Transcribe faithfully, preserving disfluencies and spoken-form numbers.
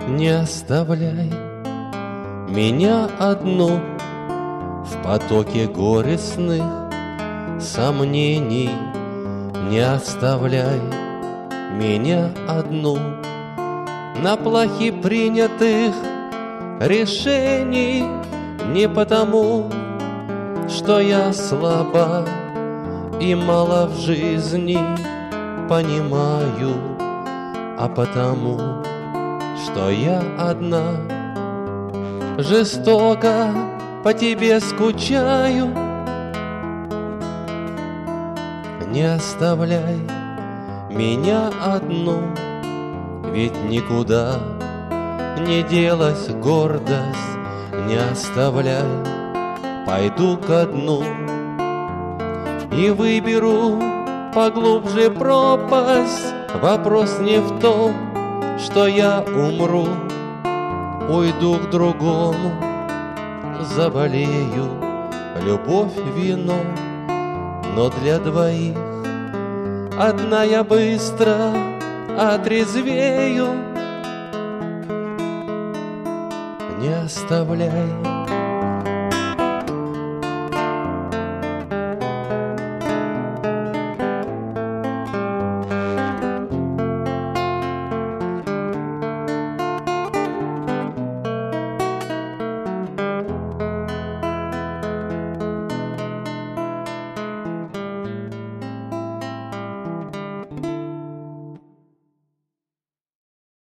Не оставляй меня одну в потоке горестных сомнений. Не оставляй меня одну на плахе принятых решений. Не потому, что я слаба и мало в жизни понимаю, а потому, что я одна жестоко по тебе скучаю. Не оставляй меня одну, ведь никуда не делась гордость. Не оставляй, пойду ко дну и выберу поглубже пропасть. Вопрос не в том, что я умру, уйду к другому, заболею, любовь вино, но для двоих одна я быстро отрезвею. Не оставляй